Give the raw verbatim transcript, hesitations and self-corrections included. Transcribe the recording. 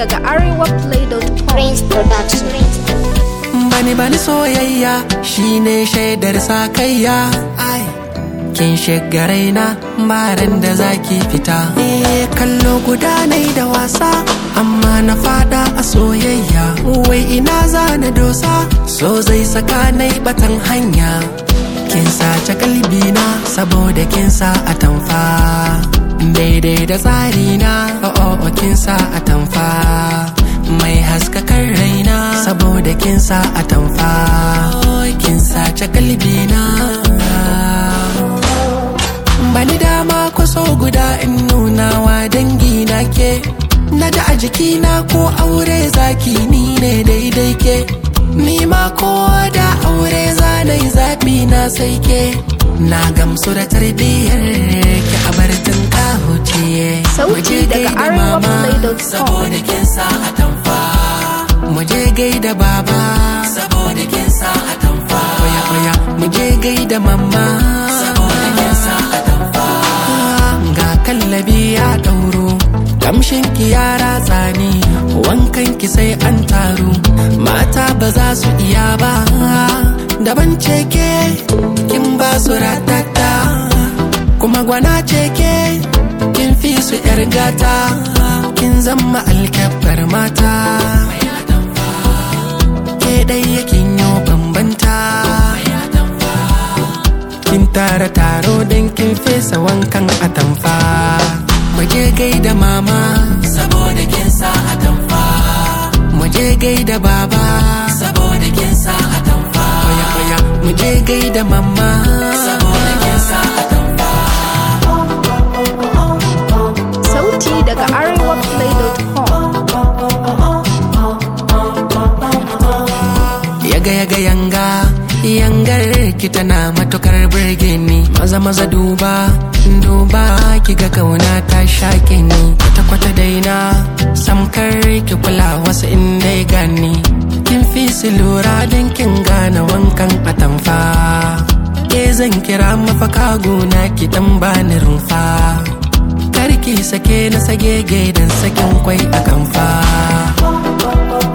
daga arewaplay dot com. Prince Production. Bani bani soyayya shine shaidar sakayya. Ai kin shiga raina baran da zaki fita. Eh kallo guda nai da wasa amma na fada a soyayya. Wai ina zana dosa so zai saka nai batan hanya. Kin sace kalbina saboda kin sa atamfa. Daidai da tsarina oh oh kin sa atamfa. Mai haskakan raina saboda kin sa atamfa. Kin sace kalbina. Bani dama kwaso guda in nuna wa dangi na ke. Na da a jikina ko aure zaki ni ne daidai ke. Ni ma ko da aure zanai zaɓi na sai ke. Na gamsu da tarbiyyar ki a bartin kahuciye. Sauti daga arewaplay dot com. Saboda kin sa atamfa. Muje gaida baba saboda kin sa atamfa. Oya oya muje gaida mama saboda kin sa atamfa. Ga kallabi ya dauro kamshin ki ya ratsa ni. Wankan ki sai an taru mata ba za su iya ba. Daban ce ke kin ba su ratata kuma gwana ce ke kin fi su yar gata. Kin zama alkabbar mata ke dai yakin yau bambanta. Kin tara taro don kin fesa wankan atamfa. Muje gaida mama saboda kin sa atamfa. Muje gaida baba saboda kin sa atamfa. Oya oya muje gaida mama saboda kin sa atamfa. Sauti daga arewaplay dot com. Yaga yaga yanga yangar ki tana matukar burge ni. Maza maza duba duba kiga kauna ta shake ni. Kwata kwata daina samkar ki kula wasu inda ya gani. Kin fi su lura don kin gane wankan atamfa. Ke zan kira mafaka gona ki dan bani rumfa. Karki sake na sage gaidan sakin kwai a kamfa.